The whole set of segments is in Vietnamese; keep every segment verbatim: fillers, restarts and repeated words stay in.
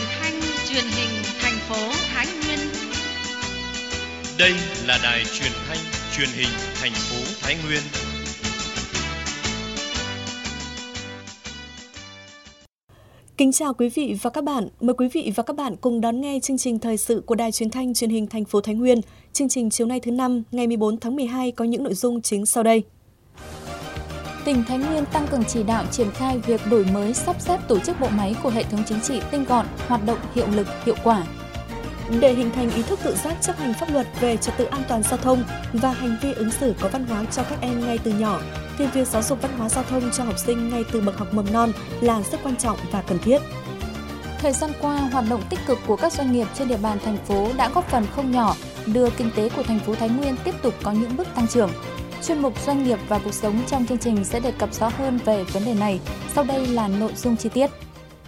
thanh truyền hình thành phố Thái Nguyên. Đây là đài truyền thanh truyền hình thành phố Thái Nguyên. Kính chào quý vị và các bạn. Mời quý vị và các bạn cùng đón nghe chương trình thời sự của đài truyền thanh truyền hình thành phố Thái Nguyên. Chương trình chiều nay thứ năm, ngày mười bốn tháng mười hai có những nội dung chính sau đây. Tỉnh Thái Nguyên tăng cường chỉ đạo triển khai việc đổi mới sắp xếp tổ chức bộ máy của hệ thống chính trị tinh gọn, hoạt động hiệu lực, hiệu quả. Để hình thành ý thức tự giác chấp hành pháp luật về trật tự an toàn giao thông và hành vi ứng xử có văn hóa cho các em ngay từ nhỏ, thì việc giáo dục văn hóa giao thông cho học sinh ngay từ bậc học mầm non là rất quan trọng và cần thiết. Thời gian qua, hoạt động tích cực của các doanh nghiệp trên địa bàn thành phố đã góp phần không nhỏ đưa kinh tế của thành phố Thái Nguyên tiếp tục có những bước tăng trưởng. Chuyên mục Doanh nghiệp và cuộc sống trong chương trình sẽ đề cập rõ hơn về vấn đề này. Sau đây là nội dung chi tiết.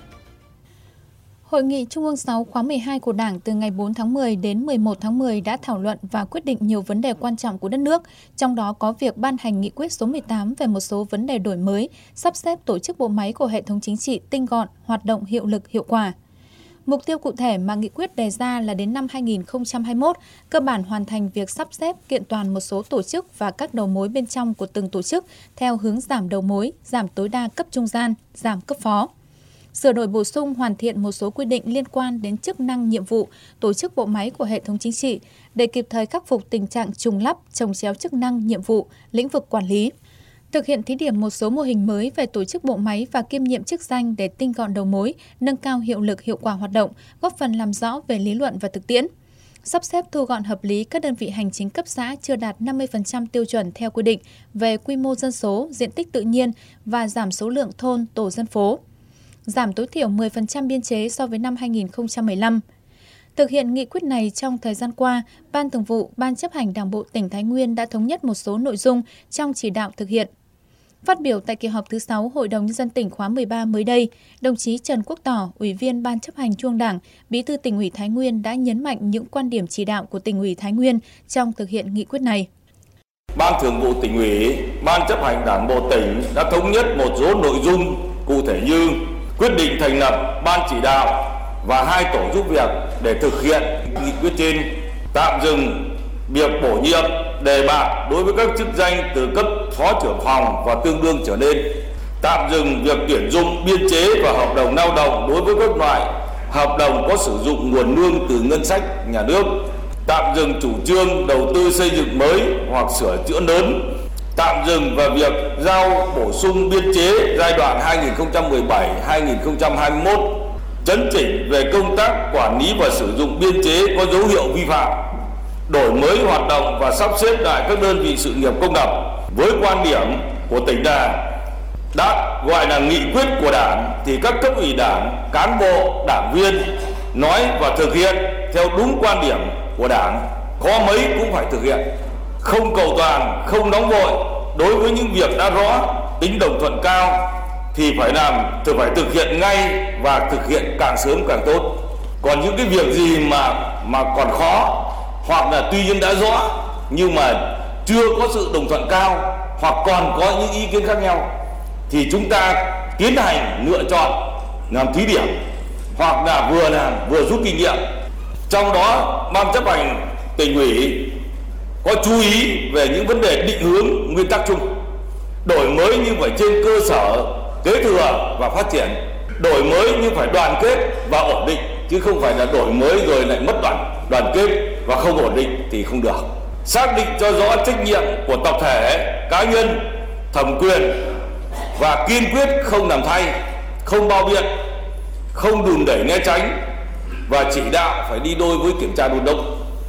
Hội nghị Trung ương sáu khóa mười hai của Đảng từ ngày bốn tháng mười đến mười một tháng mười đã thảo luận và quyết định nhiều vấn đề quan trọng của đất nước, trong đó có việc ban hành nghị quyết số mười tám về một số vấn đề đổi mới, sắp xếp tổ chức bộ máy của hệ thống chính trị tinh gọn, hoạt động hiệu lực, hiệu quả. Mục tiêu cụ thể mà nghị quyết đề ra là đến năm hai nghìn không trăm hai mươi mốt, cơ bản hoàn thành việc sắp xếp kiện toàn một số tổ chức và các đầu mối bên trong của từng tổ chức theo hướng giảm đầu mối, giảm tối đa cấp trung gian, giảm cấp phó. Sửa đổi bổ sung hoàn thiện một số quy định liên quan đến chức năng, nhiệm vụ, tổ chức bộ máy của hệ thống chính trị để kịp thời khắc phục tình trạng trùng lắp, chồng chéo chức năng, nhiệm vụ, lĩnh vực quản lý. Thực hiện thí điểm một số mô hình mới về tổ chức bộ máy và kiêm nhiệm chức danh để tinh gọn đầu mối, nâng cao hiệu lực, hiệu quả hoạt động, góp phần làm rõ về lý luận và thực tiễn. Sắp xếp thu gọn hợp lý các đơn vị hành chính cấp xã chưa đạt năm mươi phần trăm tiêu chuẩn theo quy định về quy mô dân số, diện tích tự nhiên và giảm số lượng thôn, tổ dân phố. Giảm tối thiểu mười phần trăm biên chế so với năm hai nghìn không trăm mười lăm. Thực hiện nghị quyết này trong thời gian qua, Ban Thường vụ, Ban Chấp hành Đảng bộ tỉnh Thái Nguyên đã thống nhất một số nội dung trong chỉ đạo thực hiện. Phát biểu tại kỳ họp thứ sáu Hội đồng Nhân dân tỉnh khóa mười ba mới đây, đồng chí Trần Quốc Tỏ, Ủy viên Ban Chấp hành Trung ương Đảng, Bí thư Tỉnh ủy Thái Nguyên đã nhấn mạnh những quan điểm chỉ đạo của Tỉnh ủy Thái Nguyên trong thực hiện nghị quyết này. Ban Thường vụ Tỉnh ủy, Ban Chấp hành Đảng bộ tỉnh đã thống nhất một số nội dung cụ thể như quyết định thành lập ban chỉ đạo và hai tổ giúp việc để thực hiện nghị quyết trên, tạm dừng việc bổ nhiệm, đề bạt đối với các chức danh từ cấp phó trưởng phòng và tương đương trở lên, tạm dừng việc tuyển dụng, biên chế và hợp đồng lao động đối với các loại hợp đồng có sử dụng nguồn lương từ ngân sách nhà nước, tạm dừng chủ trương đầu tư xây dựng mới hoặc sửa chữa lớn, tạm dừng vào việc giao bổ sung biên chế giai đoạn hai nghìn không trăm mười bảy đến hai nghìn không trăm hai mươi mốt, chấn chỉnh về công tác quản lý và sử dụng biên chế có dấu hiệu vi phạm, đổi mới hoạt động và sắp xếp lại các đơn vị sự nghiệp công lập với quan điểm của tỉnh Đảng đã gọi là nghị quyết của Đảng thì các cấp ủy Đảng, cán bộ, đảng viên nói và thực hiện theo đúng quan điểm của Đảng, có mấy cũng phải thực hiện. Không cầu toàn, không nóng vội, đối với những việc đã rõ, tính đồng thuận cao thì phải làm, thì phải thực hiện ngay và thực hiện càng sớm càng tốt. Còn những cái việc gì mà mà còn khó hoặc là tuy nhiên đã rõ nhưng mà chưa có sự đồng thuận cao hoặc còn có những ý kiến khác nhau thì chúng ta tiến hành lựa chọn làm thí điểm hoặc là vừa làm vừa rút kinh nghiệm. Trong đó Ban Chấp hành Tỉnh ủy có chú ý về những vấn đề định hướng, nguyên tắc chung. Đổi mới nhưng phải trên cơ sở kế thừa và phát triển. Đổi mới nhưng phải đoàn kết và ổn định, chứ không phải là đổi mới rồi lại mất đoàn, đoàn kết và không ổn định thì không được. Xác định cho rõ trách nhiệm của tập thể, cá nhân, thẩm quyền và kiên quyết không làm thay, không bao biện, không đùn đẩy né tránh và chỉ đạo phải đi đôi với kiểm tra đôn đốc.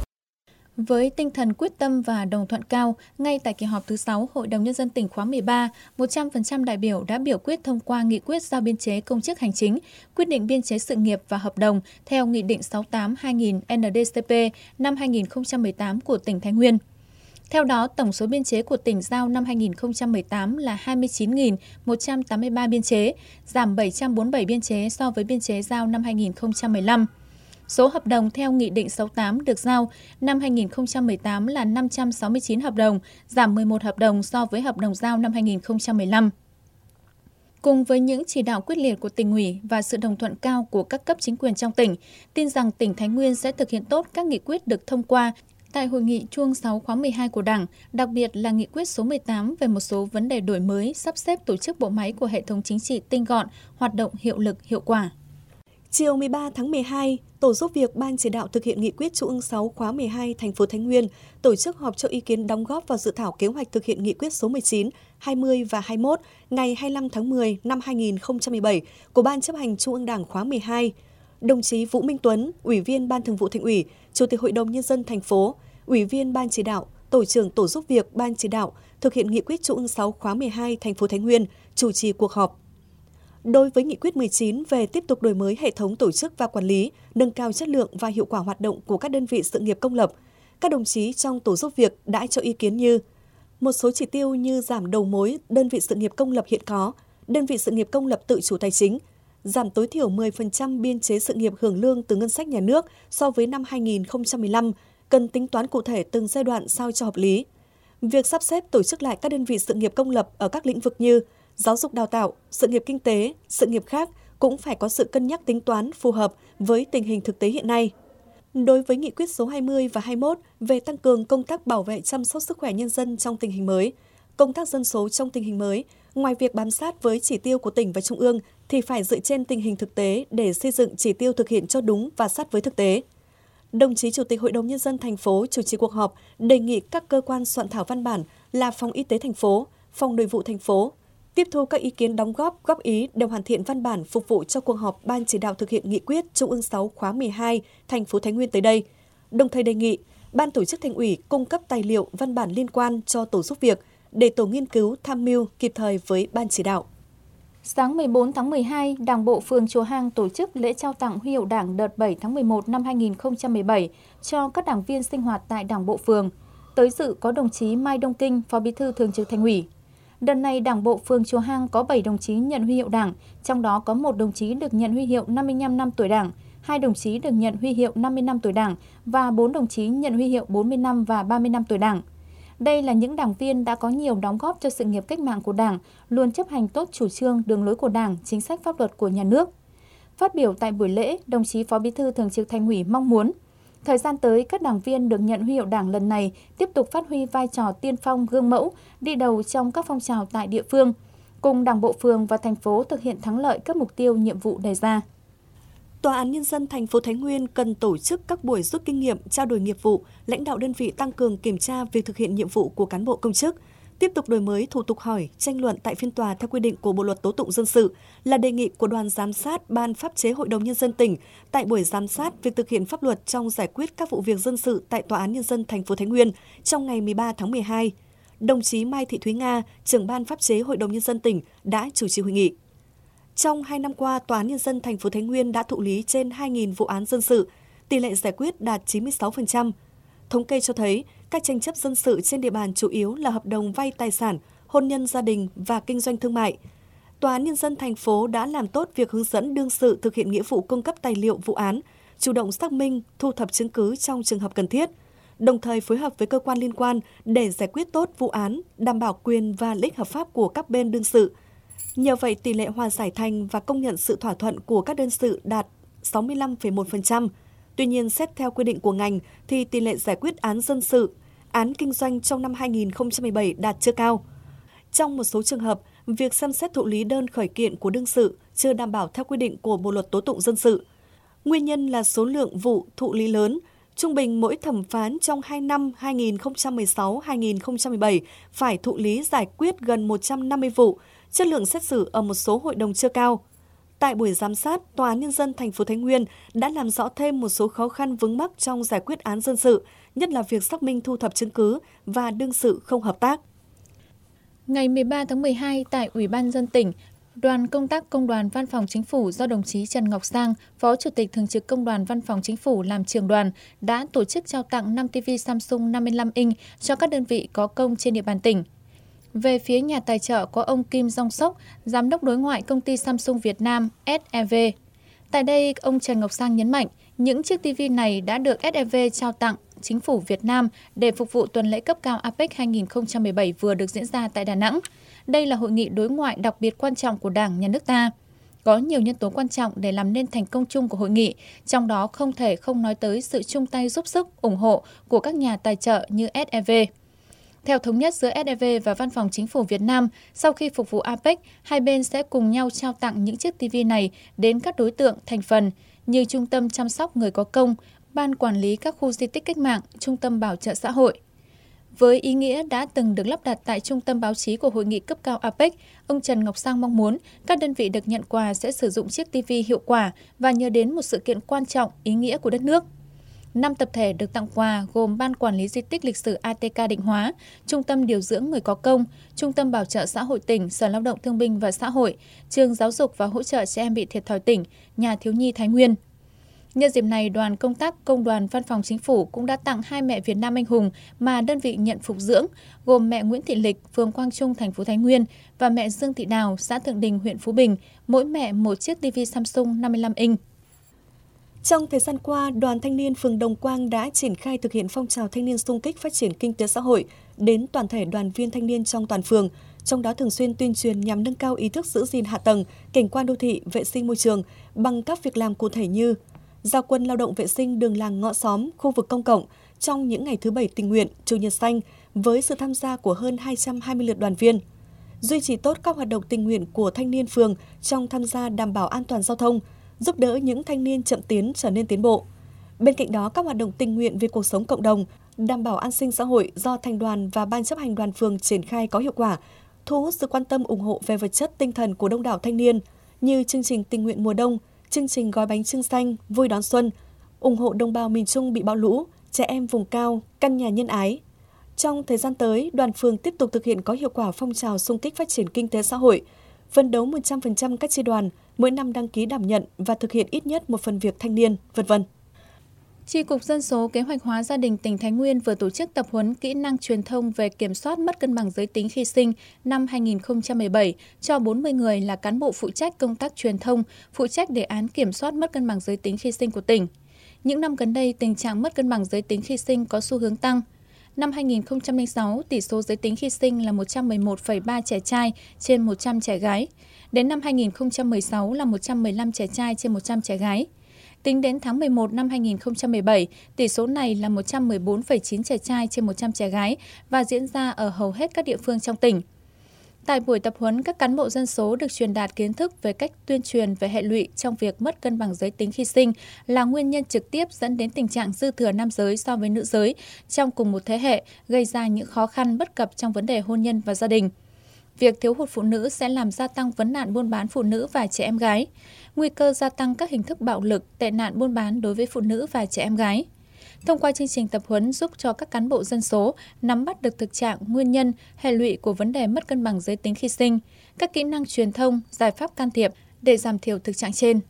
Với tinh thần quyết tâm và đồng thuận cao, ngay tại kỳ họp thứ sáu Hội đồng Nhân dân tỉnh khóa mười ba, một trăm phần trăm đại biểu đã biểu quyết thông qua nghị quyết giao biên chế công chức hành chính, quyết định biên chế sự nghiệp và hợp đồng theo Nghị định sáu mươi tám trên hai nghìn N D C P năm hai nghìn không trăm mười tám của tỉnh Thái Nguyên. Theo đó, tổng số biên chế của tỉnh giao năm hai nghìn không trăm mười tám là hai mươi chín nghìn một trăm tám mươi ba biên chế, giảm bảy trăm bốn mươi bảy biên chế so với biên chế giao năm hai nghìn không trăm mười lăm. Số hợp đồng theo Nghị định sáu mươi tám được giao năm hai nghìn không trăm mười tám là năm trăm sáu mươi chín hợp đồng, giảm mười một hợp đồng so với hợp đồng giao năm hai nghìn không trăm mười lăm. Cùng với những chỉ đạo quyết liệt của tỉnh ủy và sự đồng thuận cao của các cấp chính quyền trong tỉnh, tin rằng tỉnh Thái Nguyên sẽ thực hiện tốt các nghị quyết được thông qua tại Hội nghị Chuông sáu khóa mười hai của Đảng, đặc biệt là nghị quyết số mười tám về một số vấn đề đổi mới, sắp xếp tổ chức bộ máy của hệ thống chính trị tinh gọn, hoạt động hiệu lực, hiệu quả. Chiều mười ba tháng mười hai, Tổ giúp việc Ban chỉ đạo thực hiện nghị quyết Trung ương sáu khóa mười hai thành phố Thái Nguyên tổ chức họp cho ý kiến đóng góp vào dự thảo kế hoạch thực hiện nghị quyết số mười chín, hai mươi và hai mươi mốt ngày hai mươi lăm tháng mười năm hai nghìn không trăm mười bảy của Ban chấp hành Trung ương Đảng khóa mười hai. Đồng chí Vũ Minh Tuấn, Ủy viên Ban Thường vụ Thành ủy, Chủ tịch Hội đồng Nhân dân thành phố, Ủy viên Ban chỉ đạo, Tổ trưởng Tổ giúp việc Ban chỉ đạo thực hiện nghị quyết Trung ương sáu khóa mười hai thành phố Thái Nguyên chủ trì cuộc họp. Đối với nghị quyết mười chín về tiếp tục đổi mới hệ thống tổ chức và quản lý, nâng cao chất lượng và hiệu quả hoạt động của các đơn vị sự nghiệp công lập, các đồng chí trong tổ giúp việc đã cho ý kiến như một số chỉ tiêu như giảm đầu mối đơn vị sự nghiệp công lập hiện có, đơn vị sự nghiệp công lập tự chủ tài chính, giảm tối thiểu mười phần trăm biên chế sự nghiệp hưởng lương từ ngân sách nhà nước so với năm hai nghìn không trăm mười lăm, cần tính toán cụ thể từng giai đoạn sao cho hợp lý. Việc sắp xếp tổ chức lại các đơn vị sự nghiệp công lập ở các lĩnh vực như giáo dục đào tạo, sự nghiệp kinh tế, sự nghiệp khác cũng phải có sự cân nhắc tính toán phù hợp với tình hình thực tế hiện nay. Đối với nghị quyết số hai mươi và hai mươi mốt về tăng cường công tác bảo vệ chăm sóc sức khỏe nhân dân trong tình hình mới, công tác dân số trong tình hình mới, ngoài việc bám sát với chỉ tiêu của tỉnh và trung ương thì phải dựa trên tình hình thực tế để xây dựng chỉ tiêu thực hiện cho đúng và sát với thực tế. Đồng chí Chủ tịch Hội đồng Nhân dân thành phố chủ trì cuộc họp đề nghị các cơ quan soạn thảo văn bản là Phòng Y tế thành phố, Phòng Nội vụ thành phố, tiếp thu các ý kiến đóng góp, góp ý để hoàn thiện văn bản phục vụ cho cuộc họp Ban chỉ đạo thực hiện nghị quyết Trung ương sáu khóa mười hai thành phố Thái Nguyên tới đây. Đồng thời đề nghị Ban tổ chức Thành ủy cung cấp tài liệu văn bản liên quan cho tổ giúp việc để tổ nghiên cứu tham mưu kịp thời với Ban chỉ đạo. Sáng mười bốn tháng mười hai, Đảng bộ phường Chùa Hang tổ chức lễ trao tặng huy hiệu Đảng đợt bảy tháng mười một năm hai nghìn không trăm mười bảy cho các đảng viên sinh hoạt tại Đảng bộ phường. Tới dự có đồng chí Mai Đông Kinh, Phó Bí thư Thường trực Thành ủy. Đợt này, Đảng bộ phường Chùa Hang có bảy đồng chí nhận huy hiệu Đảng, trong đó có một đồng chí được nhận huy hiệu năm mươi lăm năm tuổi Đảng, hai đồng chí được nhận huy hiệu năm mươi năm tuổi Đảng và bốn đồng chí nhận huy hiệu bốn mươi năm và ba mươi năm tuổi Đảng. Đây là những đảng viên đã có nhiều đóng góp cho sự nghiệp cách mạng của Đảng, luôn chấp hành tốt chủ trương, đường lối của Đảng, chính sách pháp luật của nhà nước. Phát biểu tại buổi lễ, đồng chí Phó Bí thư Thường trực Thành ủy mong muốn thời gian tới, các đảng viên được nhận huy hiệu Đảng lần này tiếp tục phát huy vai trò tiên phong, gương mẫu, đi đầu trong các phong trào tại địa phương, cùng Đảng bộ phường và thành phố thực hiện thắng lợi các mục tiêu, nhiệm vụ đề ra. Tòa án Nhân dân thành phố Thái Nguyên cần tổ chức các buổi rút kinh nghiệm, trao đổi nghiệp vụ, lãnh đạo đơn vị tăng cường kiểm tra việc thực hiện nhiệm vụ của cán bộ công chức, tiếp tục đổi mới thủ tục hỏi, tranh luận tại phiên tòa theo quy định của Bộ luật Tố tụng dân sự là đề nghị của đoàn giám sát Ban pháp chế Hội đồng Nhân dân tỉnh tại buổi giám sát việc thực hiện pháp luật trong giải quyết các vụ việc dân sự tại Tòa án Nhân dân thành phố Thái Nguyên trong ngày mười ba tháng mười hai. Đồng chí Mai Thị Thúy Nga, trưởng Ban pháp chế Hội đồng Nhân dân tỉnh đã chủ trì hội nghị. Trong hai năm qua, Tòa án Nhân dân thành phố Thái Nguyên đã thụ lý trên hai nghìn vụ án dân sự, tỷ lệ giải quyết đạt chín mươi sáu phần trăm. Thống kê cho thấy, các tranh chấp dân sự trên địa bàn chủ yếu là hợp đồng vay tài sản, hôn nhân gia đình và kinh doanh thương mại. Tòa án Nhân dân thành phố đã làm tốt việc hướng dẫn đương sự thực hiện nghĩa vụ cung cấp tài liệu vụ án, chủ động xác minh, thu thập chứng cứ trong trường hợp cần thiết, đồng thời phối hợp với cơ quan liên quan để giải quyết tốt vụ án, đảm bảo quyền và lợi ích hợp pháp của các bên đương sự. Nhờ vậy, tỷ lệ hòa giải thành và công nhận sự thỏa thuận của các đơn sự đạt sáu mươi lăm phẩy một phần trăm. Tuy nhiên, xét theo quy định của ngành thì tỷ lệ giải quyết án dân sự, án kinh doanh trong năm hai nghìn không trăm mười bảy đạt chưa cao. Trong một số trường hợp, việc xem xét thụ lý đơn khởi kiện của đương sự chưa đảm bảo theo quy định của Bộ luật Tố tụng dân sự. Nguyên nhân là số lượng vụ thụ lý lớn, trung bình mỗi thẩm phán trong hai năm hai nghìn không trăm mười sáu đến hai nghìn không trăm mười bảy phải thụ lý giải quyết gần một trăm năm mươi vụ, chất lượng xét xử ở một số hội đồng chưa cao. Tại buổi giám sát, Tòa án Nhân dân thành phố Thái Nguyên đã làm rõ thêm một số khó khăn vướng mắc trong giải quyết án dân sự, nhất là việc xác minh thu thập chứng cứ và đương sự không hợp tác. Ngày mười ba tháng mười hai, tại Ủy ban nhân dân tỉnh, Đoàn công tác Công đoàn Văn phòng Chính phủ do đồng chí Trần Ngọc Sang, Phó Chủ tịch Thường trực Công đoàn Văn phòng Chính phủ làm trưởng đoàn, đã tổ chức trao tặng năm ti vi Samsung năm mươi lăm inch cho các đơn vị có công trên địa bàn tỉnh. Về phía nhà tài trợ có ông Kim Jong Sok, Giám đốc đối ngoại công ty Samsung Việt Nam ét e vê. Tại đây, ông Trần Ngọc Sang nhấn mạnh, những chiếc ti vi này đã được ét e vê trao tặng Chính phủ Việt Nam để phục vụ tuần lễ cấp cao a pếch hai nghìn không trăm mười bảy vừa được diễn ra tại Đà Nẵng. Đây là hội nghị đối ngoại đặc biệt quan trọng của Đảng, Nhà nước ta. Có nhiều nhân tố quan trọng để làm nên thành công chung của hội nghị, trong đó không thể không nói tới sự chung tay giúp sức, ủng hộ của các nhà tài trợ như ét e vê. Theo thống nhất giữa ét e vê và Văn phòng Chính phủ Việt Nam, sau khi phục vụ a pếch, hai bên sẽ cùng nhau trao tặng những chiếc ti vi này đến các đối tượng thành phần như Trung tâm chăm sóc người có công, Ban quản lý các khu di tích cách mạng, Trung tâm bảo trợ xã hội. Với ý nghĩa đã từng được lắp đặt tại Trung tâm báo chí của Hội nghị cấp cao a pếch, ông Trần Ngọc Sang mong muốn các đơn vị được nhận quà sẽ sử dụng chiếc ti vi hiệu quả và nhớ đến một sự kiện quan trọng, ý nghĩa của đất nước. Năm tập thể được tặng quà gồm Ban Quản lý Di tích Lịch sử a tê ca Định Hóa, Trung tâm Điều dưỡng Người có công, Trung tâm Bảo trợ xã hội tỉnh, Sở Lao động Thương binh và Xã hội, Trường Giáo dục và Hỗ trợ trẻ em bị thiệt thòi tỉnh, Nhà thiếu nhi Thái Nguyên. Nhân dịp này, đoàn công tác Công đoàn Văn phòng Chính phủ cũng đã tặng hai mẹ Việt Nam anh hùng mà đơn vị nhận phục dưỡng, gồm mẹ Nguyễn Thị Lịch, phường Quang Trung, thành phố Thái Nguyên và mẹ Dương Thị Đào, xã Thượng Đình, huyện Phú Bình, mỗi mẹ một chiếc ti vi Samsung năm mươi lăm inch. Trong thời gian qua, Đoàn Thanh niên phường Đồng Quang đã triển khai thực hiện phong trào thanh niên xung kích phát triển kinh tế xã hội đến toàn thể đoàn viên thanh niên trong toàn phường, trong đó thường xuyên tuyên truyền nhằm nâng cao ý thức giữ gìn hạ tầng, cảnh quan đô thị, vệ sinh môi trường bằng các việc làm cụ thể như giao quân lao động vệ sinh đường làng ngõ xóm, khu vực công cộng trong những ngày thứ Bảy tình nguyện, Chủ nhật xanh với sự tham gia của hơn hai trăm hai mươi lượt đoàn viên, duy trì tốt các hoạt động tình nguyện của thanh niên phường trong tham gia đảm bảo an toàn giao thông, giúp đỡ những thanh niên chậm tiến trở nên tiến bộ. Bên cạnh đó, các hoạt động tình nguyện vì cuộc sống cộng đồng, đảm bảo an sinh xã hội do thành đoàn và ban chấp hành đoàn phường triển khai có hiệu quả, thu hút sự quan tâm ủng hộ về vật chất tinh thần của đông đảo thanh niên như chương trình tình nguyện mùa đông, chương trình gói bánh chưng xanh, vui đón xuân, ủng hộ đồng bào miền Trung bị bão lũ, trẻ em vùng cao, căn nhà nhân ái. Trong thời gian tới, đoàn phường tiếp tục thực hiện có hiệu quả phong trào xung kích phát triển kinh tế xã hội, phấn đấu một trăm phần trăm các chi đoàn mỗi năm đăng ký đảm nhận và thực hiện ít nhất một phần việc thanh niên, vân vân. Chi cục Dân số Kế hoạch hóa gia đình tỉnh Thái Nguyên vừa tổ chức tập huấn kỹ năng truyền thông về kiểm soát mất cân bằng giới tính khi sinh năm hai nghìn không trăm mười bảy cho bốn mươi người là cán bộ phụ trách công tác truyền thông, phụ trách đề án kiểm soát mất cân bằng giới tính khi sinh của tỉnh. Những năm gần đây, tình trạng mất cân bằng giới tính khi sinh có xu hướng tăng. Năm hai nghìn không trăm lẻ sáu, tỷ số giới tính khi sinh là một trăm mười một phẩy ba trẻ trai trên một trăm trẻ gái. Đến năm hai nghìn không trăm mười sáu là một trăm mười lăm trẻ trai trên một trăm trẻ gái. Tính đến tháng mười một năm hai nghìn không trăm mười bảy, tỷ số này là một trăm mười bốn phẩy chín trẻ trai trên một trăm trẻ gái và diễn ra ở hầu hết các địa phương trong tỉnh. Tại buổi tập huấn, các cán bộ dân số được truyền đạt kiến thức về cách tuyên truyền về hệ lụy trong việc mất cân bằng giới tính khi sinh là nguyên nhân trực tiếp dẫn đến tình trạng dư thừa nam giới so với nữ giới trong cùng một thế hệ, gây ra những khó khăn bất cập trong vấn đề hôn nhân và gia đình. Việc thiếu hụt phụ nữ sẽ làm gia tăng vấn nạn buôn bán phụ nữ và trẻ em gái, nguy cơ gia tăng các hình thức bạo lực, tệ nạn buôn bán đối với phụ nữ và trẻ em gái. Thông qua chương trình tập huấn giúp cho các cán bộ dân số nắm bắt được thực trạng, nguyên nhân, hệ lụy của vấn đề mất cân bằng giới tính khi sinh, các kỹ năng truyền thông, giải pháp can thiệp để giảm thiểu thực trạng trên.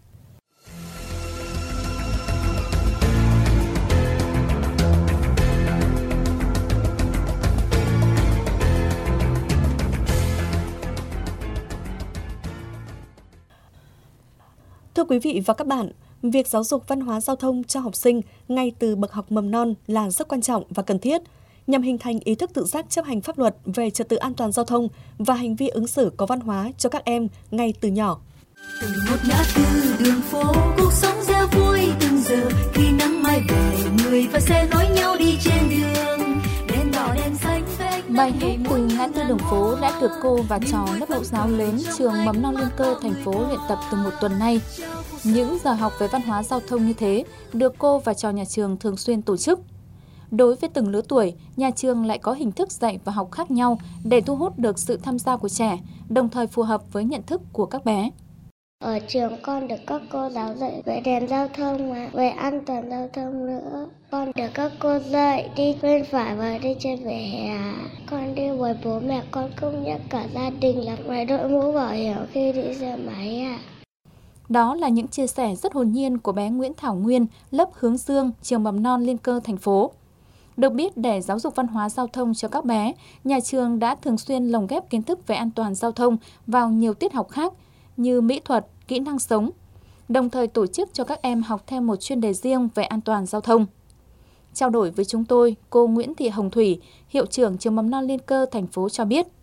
Thưa quý vị và các bạn, việc giáo dục văn hóa giao thông cho học sinh ngay từ bậc học mầm non là rất quan trọng và cần thiết, nhằm hình thành ý thức tự giác chấp hành pháp luật về trật tự an toàn giao thông và hành vi ứng xử có văn hóa cho các em ngay từ nhỏ. Từng một ngã tư đường phố, cuộc sống reo vui từng giờ, khi nắng mai về, người và xe nối nhau đi trên đường. Đèn đỏ đèn xanh vách. Bài hát từ ngã tư đường phố đã được cô và trò lớp mẫu giáo lớn trường Mầm non Liên Cơ thành phố luyện tập từ một tuần nay. Những giờ học về văn hóa giao thông như thế được cô và trò nhà trường thường xuyên tổ chức. Đối với từng lứa tuổi, nhà trường lại có hình thức dạy và học khác nhau để thu hút được sự tham gia của trẻ, đồng thời phù hợp với nhận thức của các bé. Ở trường con được các cô giáo dạy về đèn giao thông, mà về an toàn giao thông nữa. Con được các cô dạy đi bên phải và đi trên vỉa hè. Con đi với bố mẹ, con cũng nhắc cả gia đình là phải đội mũ bảo hiểm khi đi xe máy ạ. Đó là những chia sẻ rất hồn nhiên của bé Nguyễn Thảo Nguyên, lớp Hướng Dương, trường Mầm non Liên Cơ thành phố. Được biết, để giáo dục văn hóa giao thông cho các bé, nhà trường đã thường xuyên lồng ghép kiến thức về an toàn giao thông vào nhiều tiết học khác như mỹ thuật, kỹ năng sống, đồng thời tổ chức cho các em học thêm một chuyên đề riêng về an toàn giao thông. Trao đổi với chúng tôi, cô Nguyễn Thị Hồng Thủy, hiệu trưởng trường Mầm non Liên Cơ thành phố cho biết,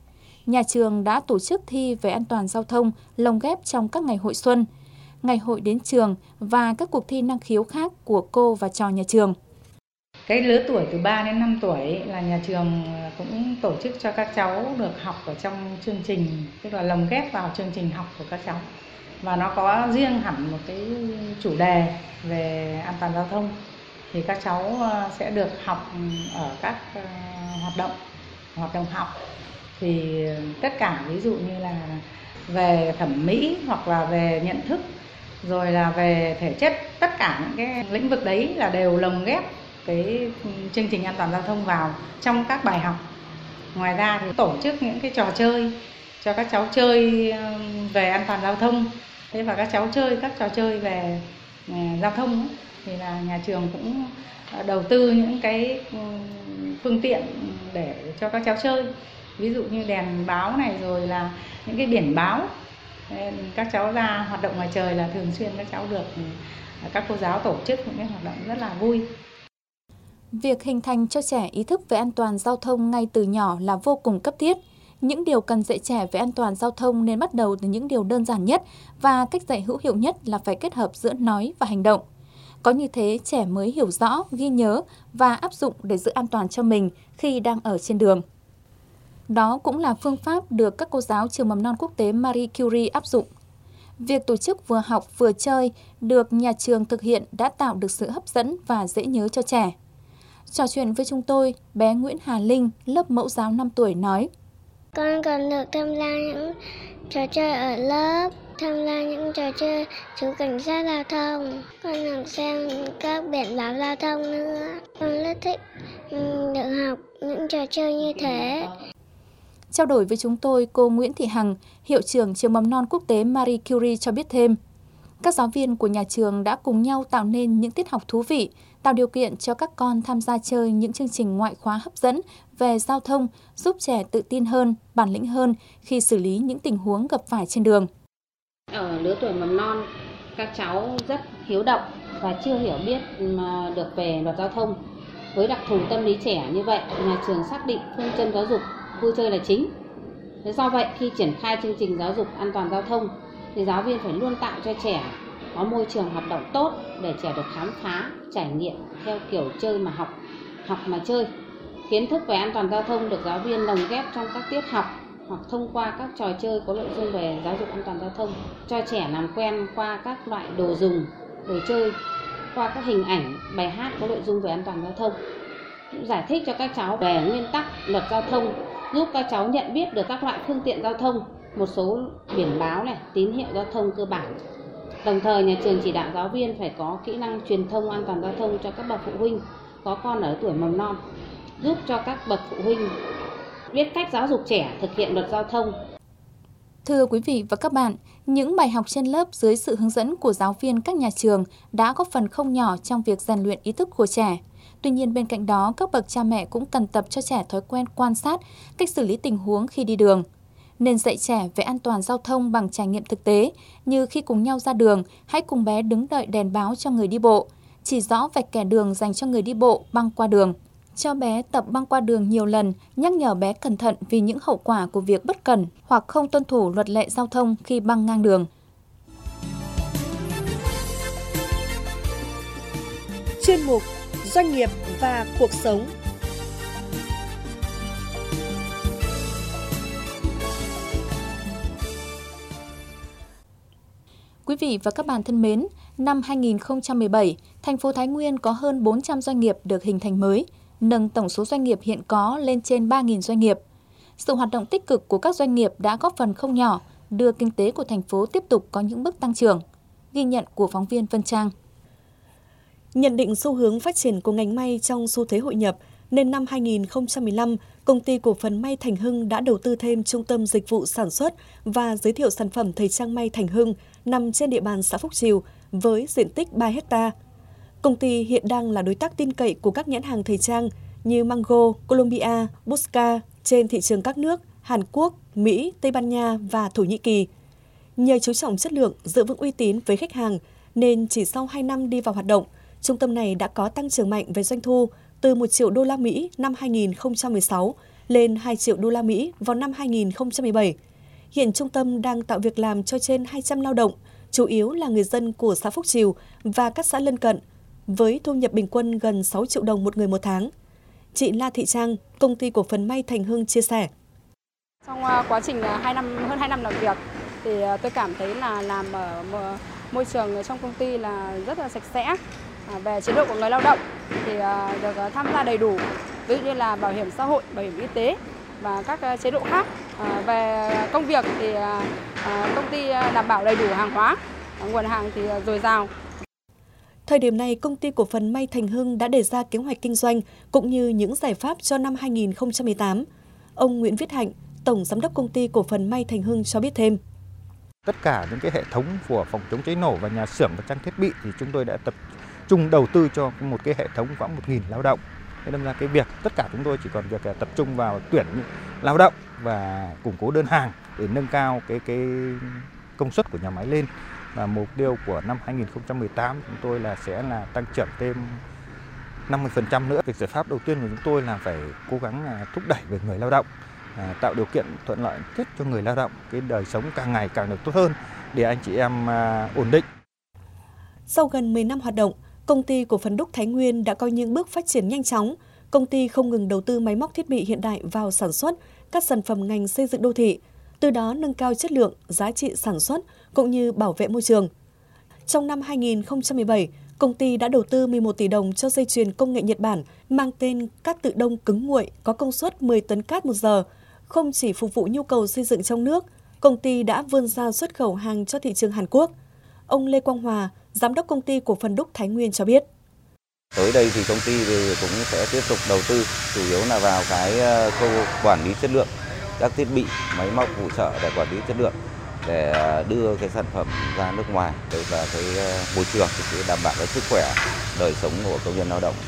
nhà trường đã tổ chức thi về an toàn giao thông lồng ghép trong các ngày hội xuân, ngày hội đến trường và các cuộc thi năng khiếu khác của cô và trò nhà trường. Cái lứa tuổi từ ba đến năm tuổi là nhà trường cũng tổ chức cho các cháu được học ở trong chương trình, tức là lồng ghép vào chương trình học của các cháu. Và nó có riêng hẳn một cái chủ đề về an toàn giao thông. Thì các cháu sẽ được học ở các hoạt động, hoạt động học. Thì tất cả ví dụ như là về thẩm mỹ hoặc là về nhận thức, rồi là về thể chất, tất cả những cái lĩnh vực đấy là đều lồng ghép cái chương trình an toàn giao thông vào trong các bài học. Ngoài ra thì tổ chức những cái trò chơi cho các cháu chơi về an toàn giao thông. Thế và các cháu chơi các trò chơi về giao thông ấy, thì là nhà trường cũng đầu tư những cái phương tiện để cho các cháu chơi. Ví dụ như đèn báo này, rồi là những cái biển báo. Các cháu ra hoạt động ngoài trời là thường xuyên các cháu được các cô giáo tổ chức những cái hoạt động rất là vui. Việc hình thành cho trẻ ý thức về an toàn giao thông ngay từ nhỏ là vô cùng cấp thiết. Những điều cần dạy trẻ về an toàn giao thông nên bắt đầu từ những điều đơn giản nhất và cách dạy hữu hiệu nhất là phải kết hợp giữa nói và hành động. Có như thế trẻ mới hiểu rõ, ghi nhớ và áp dụng để giữ an toàn cho mình khi đang ở trên đường. Đó cũng là phương pháp được các cô giáo trường mầm non quốc tế Marie Curie áp dụng. Việc tổ chức vừa học vừa chơi được nhà trường thực hiện đã tạo được sự hấp dẫn và dễ nhớ cho trẻ. Trò chuyện với chúng tôi, bé Nguyễn Hà Linh, lớp mẫu giáo năm tuổi nói: Con còn được tham gia những trò chơi ở lớp, tham gia những trò chơi chú cảnh sát giao thông. Con được xem các biển báo giao thông nữa. Con rất thích được học những trò chơi như thế. Trao đổi với chúng tôi, cô Nguyễn Thị Hằng, hiệu trưởng trường mầm non quốc tế Marie Curie cho biết thêm, các giáo viên của nhà trường đã cùng nhau tạo nên những tiết học thú vị, tạo điều kiện cho các con tham gia chơi những chương trình ngoại khóa hấp dẫn về giao thông, giúp trẻ tự tin hơn, bản lĩnh hơn khi xử lý những tình huống gặp phải trên đường. Ở lứa tuổi mầm non, các cháu rất hiếu động và chưa hiểu biết mà được về luật giao thông. Với đặc thù tâm lý trẻ như vậy, nhà trường xác định phương châm giáo dục vui chơi là chính. Do vậy, khi triển khai chương trình giáo dục an toàn giao thông, thì giáo viên phải luôn tạo cho trẻ có môi trường hoạt động tốt để trẻ được khám phá, trải nghiệm theo kiểu chơi mà học, học mà chơi. Kiến thức về an toàn giao thông được giáo viên lồng ghép trong các tiết học hoặc thông qua các trò chơi có nội dung về giáo dục an toàn giao thông, cho trẻ làm quen qua các loại đồ dùng, đồ chơi, qua các hình ảnh, bài hát có nội dung về an toàn giao thông. Giải thích cho các cháu về nguyên tắc luật giao thông, giúp các cháu nhận biết được các loại phương tiện giao thông, một số biển báo này, tín hiệu giao thông cơ bản. Đồng thời, nhà trường chỉ đạo giáo viên phải có kỹ năng truyền thông an toàn giao thông cho các bậc phụ huynh có con ở tuổi mầm non, giúp cho các bậc phụ huynh biết cách giáo dục trẻ thực hiện luật giao thông. Thưa quý vị và các bạn, những bài học trên lớp dưới sự hướng dẫn của giáo viên các nhà trường đã góp phần không nhỏ trong việc rèn luyện ý thức của trẻ. Tuy nhiên, bên cạnh đó, các bậc cha mẹ cũng cần tập cho trẻ thói quen quan sát, cách xử lý tình huống khi đi đường. Nên dạy trẻ về an toàn giao thông bằng trải nghiệm thực tế, như khi cùng nhau ra đường, hãy cùng bé đứng đợi đèn báo cho người đi bộ, chỉ rõ vạch kẻ đường dành cho người đi bộ băng qua đường. Cho bé tập băng qua đường nhiều lần, nhắc nhở bé cẩn thận vì những hậu quả của việc bất cẩn hoặc không tuân thủ luật lệ giao thông khi băng ngang đường. Chuyên mục Doanh nghiệp và cuộc sống. Quý vị và các bạn thân mến, năm hai nghìn không trăm mười bảy, thành phố Thái Nguyên có hơn bốn trăm doanh nghiệp được hình thành mới, nâng tổng số doanh nghiệp hiện có lên trên ba nghìn doanh nghiệp. Sự hoạt động tích cực của các doanh nghiệp đã góp phần không nhỏ đưa kinh tế của thành phố tiếp tục có những bước tăng trưởng. Ghi nhận của phóng viên Vân Trang. Nhận định xu hướng phát triển của ngành may trong xu thế hội nhập, nên năm hai nghìn không trăm mười lăm, Công ty Cổ phần May Thành Hưng đã đầu tư thêm trung tâm dịch vụ sản xuất và giới thiệu sản phẩm thời trang may Thành Hưng nằm trên địa bàn xã Phúc Trìu với diện tích ba héc ta. Công ty hiện đang là đối tác tin cậy của các nhãn hàng thời trang như Mango, Colombia, Busca trên thị trường các nước Hàn Quốc, Mỹ, Tây Ban Nha và Thổ Nhĩ Kỳ. Nhờ chú trọng chất lượng, giữ vững uy tín với khách hàng, nên chỉ sau hai năm đi vào hoạt động, trung tâm này đã có tăng trưởng mạnh về doanh thu từ một triệu đô la Mỹ năm hai nghìn không trăm mười sáu lên hai triệu đô la Mỹ vào năm hai nghìn không trăm mười bảy. Hiện trung tâm đang tạo việc làm cho trên hai trăm lao động, chủ yếu là người dân của xã Phúc Trìu và các xã lân cận, với thu nhập bình quân gần sáu triệu đồng một người một tháng. Chị La Thị Trang, công ty cổ phần may Thành Hưng chia sẻ. Trong quá trình hai năm, hơn hai năm làm việc thì tôi cảm thấy là làm ở môi trường trong công ty là rất là sạch sẽ. Về chế độ của người lao động thì được tham gia đầy đủ, ví dụ như là bảo hiểm xã hội, bảo hiểm y tế và các chế độ khác. Về công việc thì công ty đảm bảo đầy đủ hàng hóa, nguồn hàng thì dồi dào. Thời điểm này, công ty cổ phần may Thành Hưng đã đề ra kế hoạch kinh doanh cũng như những giải pháp cho năm hai nghìn không trăm mười tám. Ông Nguyễn Viết Hạnh, Tổng Giám đốc công ty cổ phần may Thành Hưng cho biết thêm. Tất cả những cái hệ thống của phòng chống cháy nổ và nhà xưởng và trang thiết bị thì chúng tôi đã tập trung đầu tư cho một cái hệ thống khoảng một nghìn lao động. Thế nên là cái việc tất cả chúng tôi chỉ còn việc tập trung vào tuyển lao động và củng cố đơn hàng để nâng cao cái cái công suất của nhà máy lên. Và mục tiêu của năm hai nghìn không trăm mười tám chúng tôi là sẽ là tăng trưởng thêm năm mươi phần trăm nữa. Việc giải pháp đầu tiên của chúng tôi là phải cố gắng thúc đẩy về người lao động, tạo điều kiện thuận lợi nhất cho người lao động, cái đời sống càng ngày càng được tốt hơn để anh chị em ổn định. Sau gần mười năm hoạt động, công ty cổ phần đúc Thái Nguyên đã có những bước phát triển nhanh chóng. Công ty không ngừng đầu tư máy móc thiết bị hiện đại vào sản xuất các sản phẩm ngành xây dựng đô thị, từ đó nâng cao chất lượng, giá trị sản xuất cũng như bảo vệ môi trường. Trong năm hai nghìn không trăm mười bảy, công ty đã đầu tư mười một tỷ đồng cho dây chuyền công nghệ Nhật Bản mang tên cát tự đông cứng nguội có công suất mười tấn cát một giờ. Không chỉ phục vụ nhu cầu xây dựng trong nước, công ty đã vươn ra xuất khẩu hàng cho thị trường Hàn Quốc. Ông Lê Quang Hòa, Giám đốc công ty cổ phần đúc Thái Nguyên cho biết. Tới đây thì công ty cũng sẽ tiếp tục đầu tư, chủ yếu là vào cái khâu quản lý chất lượng, các thiết bị, máy móc phụ trợ để quản lý chất lượng, để đưa cái sản phẩm ra nước ngoài và cái môi trường để đảm bảo cái sức khỏe, đời sống của công nhân lao động.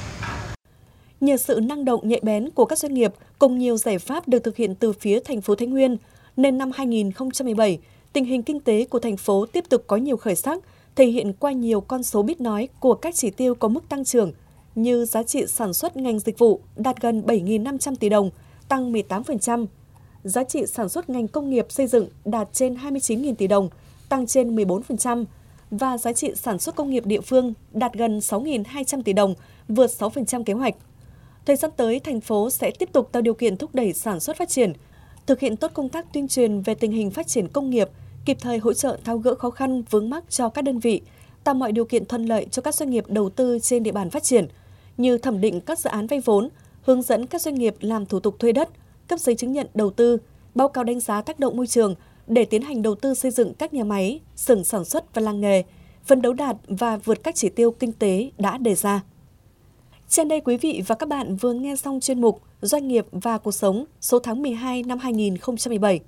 Nhờ sự năng động nhạy bén của các doanh nghiệp cùng nhiều giải pháp được thực hiện từ phía thành phố Thái Nguyên, nên năm hai nghìn không trăm mười bảy, tình hình kinh tế của thành phố tiếp tục có nhiều khởi sắc, thể hiện qua nhiều con số biết nói của các chỉ tiêu có mức tăng trưởng như giá trị sản xuất ngành dịch vụ đạt gần bảy nghìn năm trăm tỷ đồng, tăng mười tám phần trăm. Giá trị sản xuất ngành công nghiệp xây dựng đạt trên hai mươi chín nghìn tỷ đồng, tăng trên mười bốn phần trăm. Và giá trị sản xuất công nghiệp địa phương đạt gần sáu nghìn hai trăm tỷ đồng, vượt sáu phần trăm kế hoạch. Thời gian tới, thành phố sẽ tiếp tục tạo điều kiện thúc đẩy sản xuất phát triển, thực hiện tốt công tác tuyên truyền về tình hình phát triển công nghiệp, kịp thời hỗ trợ tháo gỡ khó khăn vướng mắc cho các đơn vị, tạo mọi điều kiện thuận lợi cho các doanh nghiệp đầu tư trên địa bàn phát triển, như thẩm định các dự án vay vốn, hướng dẫn các doanh nghiệp làm thủ tục thuê đất, cấp giấy chứng nhận đầu tư, báo cáo đánh giá tác động môi trường để tiến hành đầu tư xây dựng các nhà máy, xưởng sản xuất và làng nghề, phấn đấu đạt và vượt các chỉ tiêu kinh tế đã đề ra. Trên đây quý vị và các bạn vừa nghe xong chuyên mục Doanh nghiệp và cuộc sống số tháng mười hai năm hai nghìn không trăm mười bảy.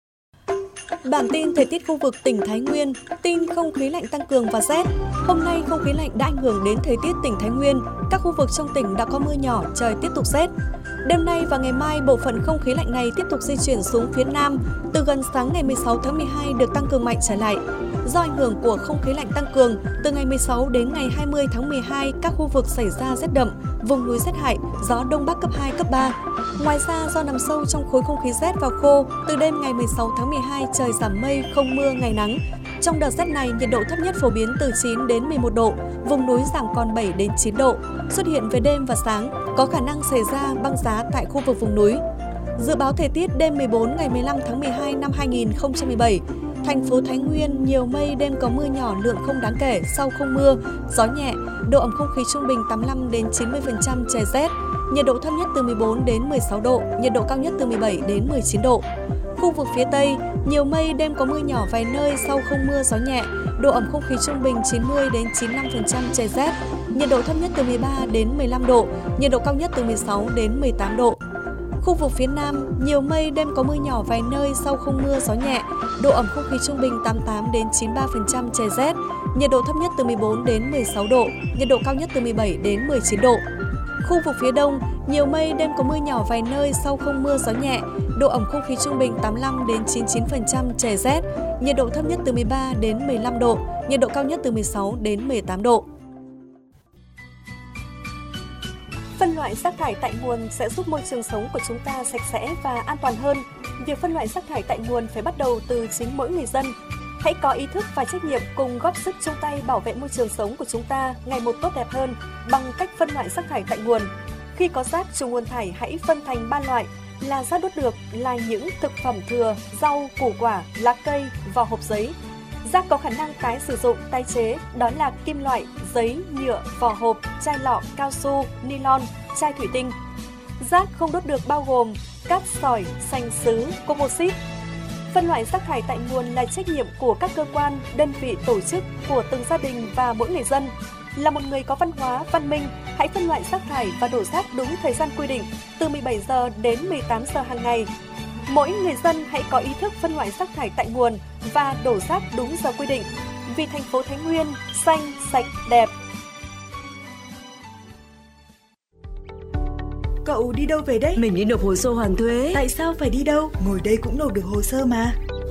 Bản tin thời tiết khu vực tỉnh Thái Nguyên, tin không khí lạnh tăng cường và rét. Hôm nay không khí lạnh đã ảnh hưởng đến thời tiết tỉnh Thái Nguyên, các khu vực trong tỉnh đã có mưa nhỏ, trời tiếp tục rét. Đêm nay và ngày mai, bộ phận không khí lạnh này tiếp tục di chuyển xuống phía Nam, từ gần sáng ngày mười sáu tháng mười hai được tăng cường mạnh trở lại. Do ảnh hưởng của không khí lạnh tăng cường, từ ngày mười sáu đến ngày hai mươi tháng mười hai, các khu vực xảy ra rét đậm, vùng núi rét hại, gió Đông Bắc cấp hai, cấp ba. Ngoài ra, do nằm sâu trong khối không khí rét và khô, từ đêm ngày mười sáu tháng mười hai trời giảm mây, không mưa, ngày nắng. Trong đợt rét này, nhiệt độ thấp nhất phổ biến từ chín đến mười một độ, vùng núi giảm còn bảy đến chín độ. Xuất hiện về đêm và sáng, có khả năng xảy ra băng giá tại khu vực vùng núi. Dự báo thời tiết đêm mười bốn ngày mười lăm tháng mười hai năm hai nghìn không trăm mười bảy. Thành phố Thái Nguyên nhiều mây, đêm có mưa nhỏ, lượng không đáng kể, sau không mưa, gió nhẹ, độ ẩm không khí trung bình tám mươi lăm đến chín mươi phần trăm, trời rét. Nhiệt độ thấp nhất từ mười bốn đến mười sáu độ, nhiệt độ cao nhất từ mười bảy đến mười chín độ. Khu vực phía Tây, nhiều mây, đêm có mưa nhỏ vài nơi, sau không mưa, gió nhẹ, độ ẩm không khí trung bình chín mươi đến chín mươi lăm phần trăm, trời rét. Nhiệt độ thấp nhất từ mười ba đến mười lăm độ, nhiệt độ cao nhất từ mười sáu đến mười tám độ. Khu vực phía Nam, nhiều mây, đêm có mưa nhỏ vài nơi, sau không mưa, gió nhẹ, độ ẩm không khí trung bình tám mươi tám đến chín mươi ba phần trăm, trời rét. Nhiệt độ thấp nhất từ mười bốn đến mười sáu độ, nhiệt độ cao nhất từ mười bảy đến mười chín độ. Khu vực phía Đông, nhiều mây, đêm có mưa nhỏ vài nơi, sau không mưa, gió nhẹ, độ ẩm không khí trung bình tám mươi lăm đến chín mươi chín phần trăm, trời rét. Nhiệt độ thấp nhất từ mười ba đến mười lăm độ, nhiệt độ cao nhất từ mười sáu đến mười tám độ. Phân loại rác thải tại nguồn sẽ giúp môi trường sống của chúng ta sạch sẽ và an toàn hơn. Việc phân loại rác thải tại nguồn phải bắt đầu từ chính mỗi người dân. Hãy có ý thức và trách nhiệm cùng góp sức chung tay bảo vệ môi trường sống của chúng ta ngày một tốt đẹp hơn bằng cách phân loại rác thải tại nguồn. Khi có rác trùng nguồn thải hãy phân thành ba loại là rác đốt được là những thực phẩm thừa, rau, củ quả, lá cây, vỏ hộp giấy. Rác có khả năng tái sử dụng, tái chế đó là kim loại, giấy, nhựa, vỏ hộp, chai lọ, cao su, nylon, chai thủy tinh. Rác không đốt được bao gồm cát sỏi, sành sứ, composite. Phân loại rác thải tại nguồn là trách nhiệm của các cơ quan, đơn vị, tổ chức, của từng gia đình và mỗi người dân. Là một người có văn hóa, văn minh, hãy phân loại rác thải và đổ rác đúng thời gian quy định, từ mười bảy giờ đến mười tám giờ hàng ngày. Mỗi người dân hãy có ý thức phân loại rác thải tại nguồn và đổ rác đúng giờ quy định. Vì thành phố Thái Nguyên xanh, sạch, đẹp. Cậu đi đâu về đấy? Mình đi nộp hồ sơ hoàn thuế. Tại sao phải đi đâu? Ngồi đây cũng nộp được hồ sơ mà.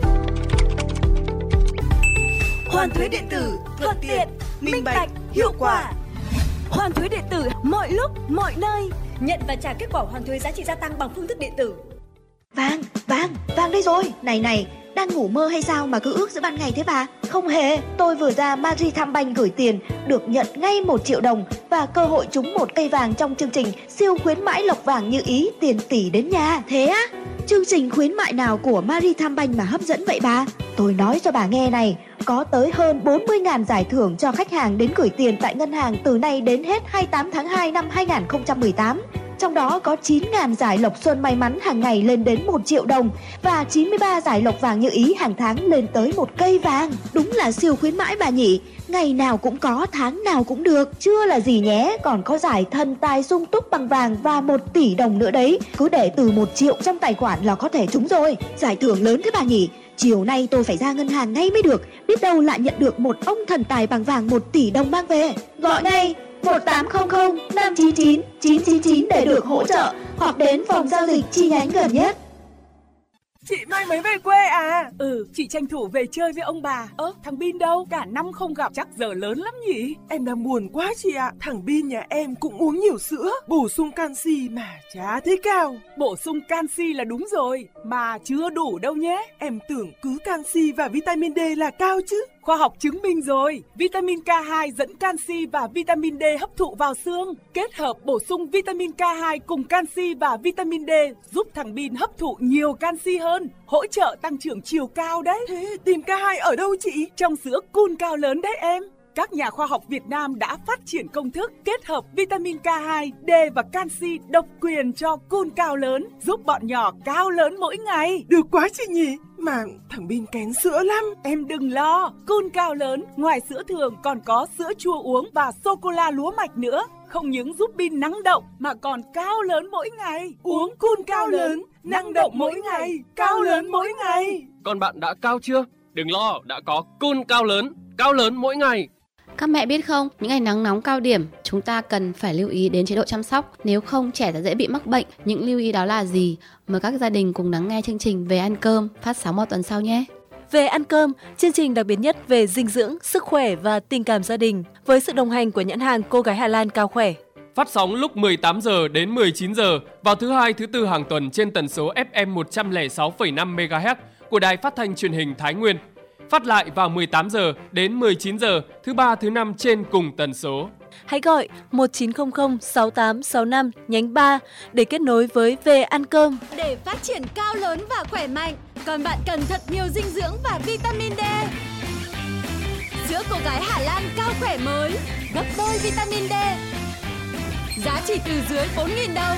Hoàn thuế điện tử, thuận tiện, minh bạch, hiệu quả. Hoàn thuế điện tử mọi lúc, mọi nơi. Nhận và trả kết quả hoàn thuế giá trị gia tăng bằng phương thức điện tử. Vàng, vàng, vàng đây rồi. Này này, đang ngủ mơ hay sao mà cứ ước giữa ban ngày thế bà? Không hề, tôi vừa ra Marithambank gửi tiền, được nhận ngay một triệu đồng và cơ hội trúng một cây vàng trong chương trình siêu khuyến mãi lộc vàng như ý, tiền tỷ đến nhà. Thế á? Chương trình khuyến mại nào của Marithambank mà hấp dẫn vậy bà? Tôi nói cho bà nghe này, có tới hơn bốn mươi nghìn giải thưởng cho khách hàng đến gửi tiền tại ngân hàng từ nay đến hết hai mươi tám tháng hai năm hai nghìn không trăm mười tám. Trong đó có chín nghìn giải lộc xuân may mắn hàng ngày lên đến một triệu đồng và chín mươi ba giải lộc vàng như ý hàng tháng lên tới một cây vàng. Đúng là siêu khuyến mãi bà nhỉ. Ngày nào cũng có, tháng nào cũng được. Chưa là gì nhé, còn có giải thần tài sung túc bằng vàng và một tỷ đồng nữa đấy. Cứ để từ một triệu trong tài khoản là có thể trúng rồi. Giải thưởng lớn thế bà nhỉ. Chiều nay tôi phải ra ngân hàng ngay mới được. Biết đâu lại nhận được một ông thần tài bằng vàng một tỷ đồng mang về. Gọi ngay một tám không không năm chín chín chín chín chín để được hỗ trợ hoặc đến phòng giao dịch chi nhánh gần nhất. Chị mai mới về quê à? Ừ, chị tranh thủ về chơi với ông bà. Ơ, thằng Bin đâu? Cả năm không gặp chắc giờ lớn lắm nhỉ? Em đang buồn quá chị ạ. Thằng Bin nhà em cũng uống nhiều sữa, bổ sung canxi mà chả thấy cao. Bổ sung canxi là đúng rồi, mà chưa đủ đâu nhé. Em tưởng cứ canxi và vitamin D là cao chứ. Khoa học chứng minh rồi, vitamin K hai dẫn canxi và vitamin D hấp thụ vào xương. Kết hợp bổ sung vitamin K hai cùng canxi và vitamin D giúp thằng Bin hấp thụ nhiều canxi hơn, hỗ trợ tăng trưởng chiều cao đấy. Thế tìm K hai ở đâu chị? Trong sữa Cool Cao Lớn đấy em. Các nhà khoa học Việt Nam đã phát triển công thức kết hợp vitamin K hai, D và canxi độc quyền cho Cool Cao Lớn, giúp bọn nhỏ cao lớn mỗi ngày. Được quá chị nhỉ? Mà thằng Bin kén sữa lắm. Em đừng lo, Cool Cao Lớn ngoài sữa thường còn có sữa chua uống và sô-cô-la lúa mạch nữa. Không những giúp Bin năng động mà còn cao lớn mỗi ngày. Uống Cool Cao Lớn, năng động mỗi ngày, cao lớn mỗi ngày. Con bạn đã cao chưa? Đừng lo, đã có Cool Cao Lớn, cao lớn mỗi ngày. Các mẹ biết không, những ngày nắng nóng cao điểm, chúng ta cần phải lưu ý đến chế độ chăm sóc. Nếu không, trẻ sẽ dễ bị mắc bệnh. Những lưu ý đó là gì? Mời các gia đình cùng lắng nghe chương trình Về Ăn Cơm phát sóng vào tuần sau nhé. Về Ăn Cơm, chương trình đặc biệt nhất về dinh dưỡng, sức khỏe và tình cảm gia đình với sự đồng hành của nhãn hàng Cô Gái Hà Lan Cao Khỏe. Phát sóng lúc mười tám giờ đến mười chín giờ vào thứ hai, thứ tư hàng tuần trên tần số ép em một trăm lẻ sáu phẩy năm mê ga héc của Đài Phát thanh Truyền hình Thái Nguyên. Phát lại vào mười tám giờ đến mười chín giờ thứ ba, thứ năm trên cùng tần số. Hãy gọi một chín không không sáu tám sáu năm nhánh ba để kết nối với Về Ăn Cơm. Để phát triển cao lớn và khỏe mạnh, còn bạn cần thật nhiều dinh dưỡng và vitamin D. Sữa Cô Gái Hà Lan Cao Khỏe mới, gấp đôi vitamin D. Giá chỉ từ dưới bốn nghìn đồng.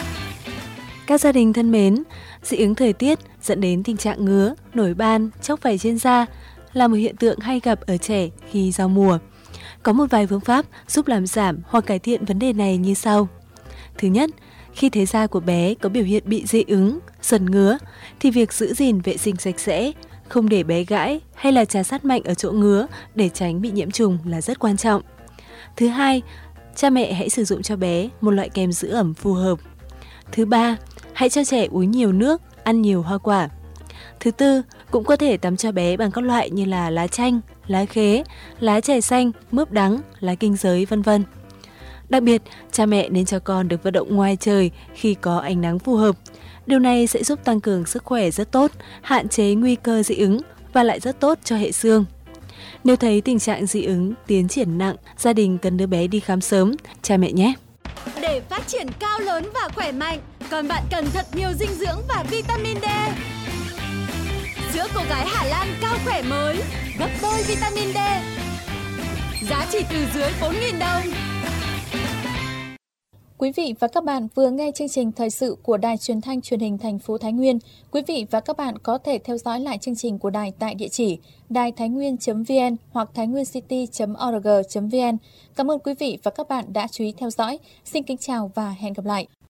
Các gia đình thân mến, dị ứng thời tiết dẫn đến tình trạng ngứa, nổi ban, chóc vảy trên da là một hiện tượng hay gặp ở trẻ khi giao mùa. Có một vài phương pháp giúp làm giảm hoặc cải thiện vấn đề này như sau. Thứ nhất, khi thấy da của bé có biểu hiện bị dị ứng, sần ngứa, thì việc giữ gìn vệ sinh sạch sẽ, không để bé gãi hay là trà sát mạnh ở chỗ ngứa để tránh bị nhiễm trùng là rất quan trọng. Thứ hai, cha mẹ hãy sử dụng cho bé một loại kem giữ ẩm phù hợp. Thứ ba, hãy cho trẻ uống nhiều nước, ăn nhiều hoa quả. Thứ tư, cũng có thể tắm cho bé bằng các loại như là lá chanh, lá khế, lá chè xanh, mướp đắng, lá kinh giới, vân vân. Đặc biệt, cha mẹ nên cho con được vận động ngoài trời khi có ánh nắng phù hợp. Điều này sẽ giúp tăng cường sức khỏe rất tốt, hạn chế nguy cơ dị ứng và lại rất tốt cho hệ xương. Nếu thấy tình trạng dị ứng tiến triển nặng, gia đình cần đưa bé đi khám sớm, cha mẹ nhé. Để phát triển cao lớn và khỏe mạnh, con bạn cần thật nhiều dinh dưỡng và vitamin D. Sữa cô gái Hà Lan cao khỏe mới, gấp đôi vitamin D. Giá chỉ từ dưới bốn nghìn đồng. Quý vị và các bạn vừa nghe chương trình thời sự của Đài Truyền thanh Truyền hình thành phố Thái Nguyên. Quý vị và các bạn có thể theo dõi lại chương trình của đài tại địa chỉ đài thái nguyên chấm vn hoặc thái nguyên city chấm org chấm vn. Cảm ơn quý vị và các bạn đã chú ý theo dõi. Xin kính chào và hẹn gặp lại.